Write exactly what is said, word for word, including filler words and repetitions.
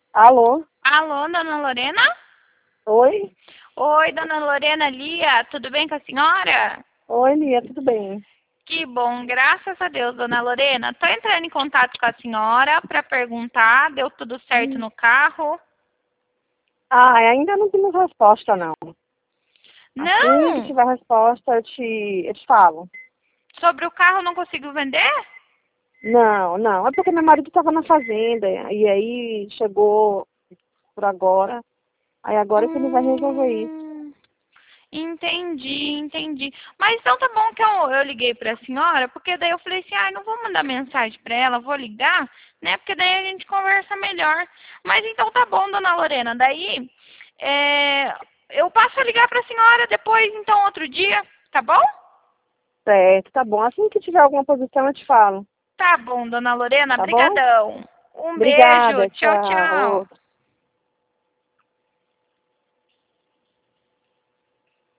Alô? Alô, dona Lorena? Oi? Oi, dona Lorena, Lia, tudo bem com a senhora? Oi, Lia, tudo bem? Que bom, graças a Deus, dona Lorena. Tô entrando em contato com a senhora para perguntar, deu tudo certo Hum. no carro? Ah, ainda não temos resposta, não. Assim que Não! tiver resposta, eu te, eu te falo. Sobre o carro não consigo vender? Não, não. É porque meu marido estava na fazenda e aí chegou por agora. Aí agora que ele vai resolver isso. Hum, entendi, entendi. Mas então tá bom que eu, eu liguei pra senhora, porque daí eu falei assim, ai, não vou mandar mensagem pra ela, vou ligar, né? Porque daí a gente conversa melhor. Mas então tá bom, dona Lorena. Daí é, eu passo a ligar pra senhora depois, então, outro dia, tá bom? Certo, tá bom. Assim que tiver alguma posição, eu te falo. Tá bom, dona Lorena, Tá bom? brigadão. Um beijo, Obrigada, tchau, tchau. tchau. Outro.